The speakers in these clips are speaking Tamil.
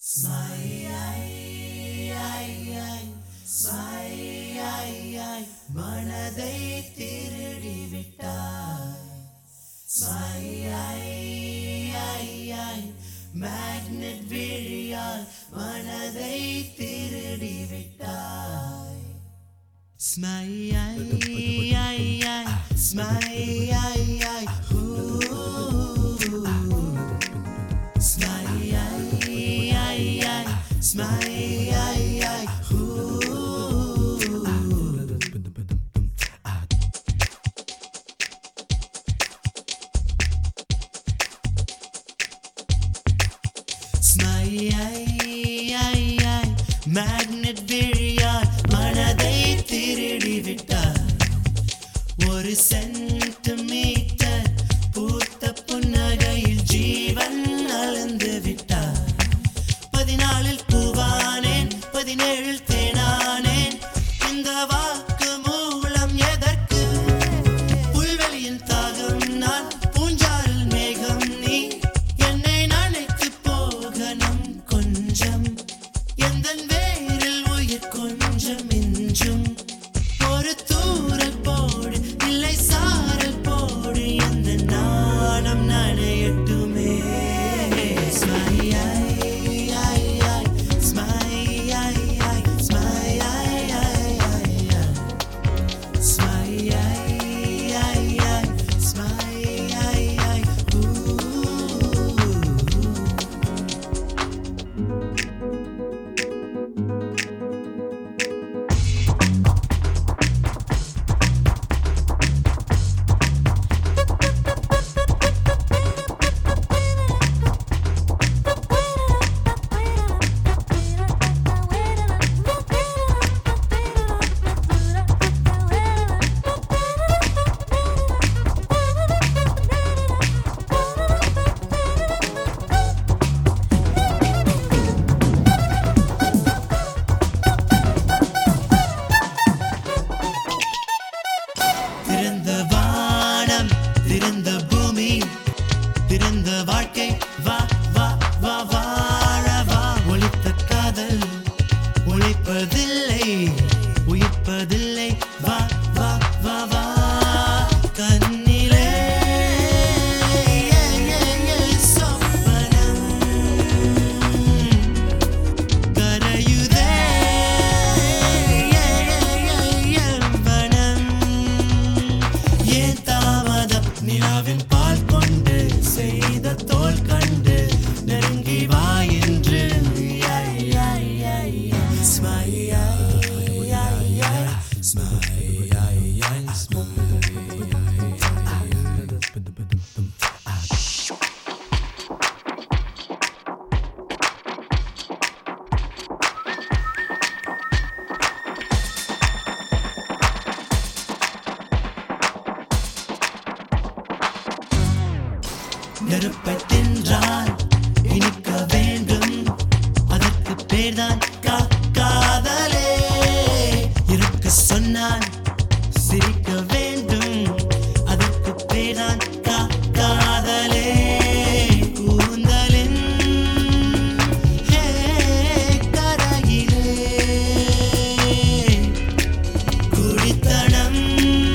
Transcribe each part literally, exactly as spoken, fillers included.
மனதை திருடி விட்டாய். மேக்னெட் விழியால் மனதை திருடி விட்டாய். ஸ்மைல் ஸ்மைல் மேக்னெட் விழியால் மனதை திருடி விட்டார். ஒரு சென்டிமீட்டர் பூத்த புன்னகையில் ஜீவன் அளந்து விட்டார். பதினாலில் பூவானேன், பதினேழில் தேனானேன். இந்த வாக்கு மூலம் எதற்கு? புல்வெளியின் தாகம் நான், பூஞ்சாரில் மேகம் நீ. என்னை நினைத்து போகணும் கொஞ்சம், எந்தன் வேரில் உயிர் கொஞ்சம் மிஞ்சும். ஒரு தூரல் போடு, இல்லை சாரல் போடு, எந்த நாணம் நனையட்டுமே. திறந்த பூமி, திறந்த வாழ்க்கை, வா வா வா வாழ வா. ஒளித்த காதல் ஒழிப்பதில்லை, உயிர்ப்பதில்லை, வா வா வா வா. கண்ணிலே சொப்பனம் கரையுதே வனம். ஏன் தாமதம்? நிலாவின் பால் கொண்டு செய்த தோல் கண்டு நெருங்கி வா என்று. நெருப்பை தின்றால் இனிக்க வேண்டும், அதற்கு பேர்தான் கா காதலே. இருக்க சொன்னால் சிரிக்க வேண்டும், அதற்கு பேர்தான் கா காதலே. கூந்தலின் கரையிலே குடித்தனம்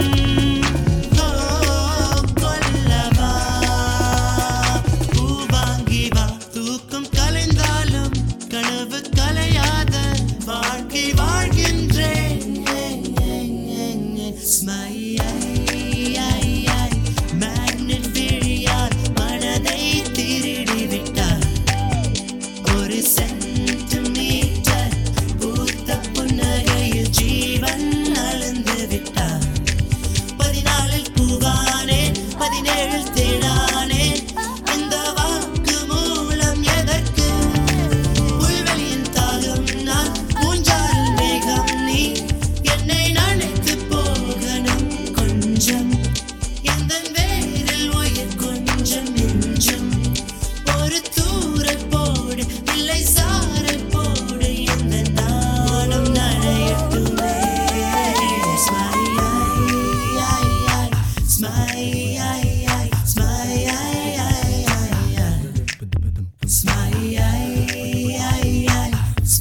மேக்னெட் விழியால் மனதை திருடி விட்டார். ஒரு சென்டிமீட்டர் பூத்த புன்னகையில் ஜீவன் அளந்து விட்டார். பதினாலில் பூவானேன், பதினேழில் தேனானேன். இந்த வாக்கு மூலம் எதற்கு? புல்வெளியின் தாகம் நான், பூஞ்சாரில் மேகம் நீ. என்னை நினைத்து போகணும் கொஞ்சம், எந்தன் வேரில் உயிர் கொஞ்சம் மிஞ்சும். ஒரு தூரல் போடு, இல்லை சா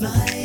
smile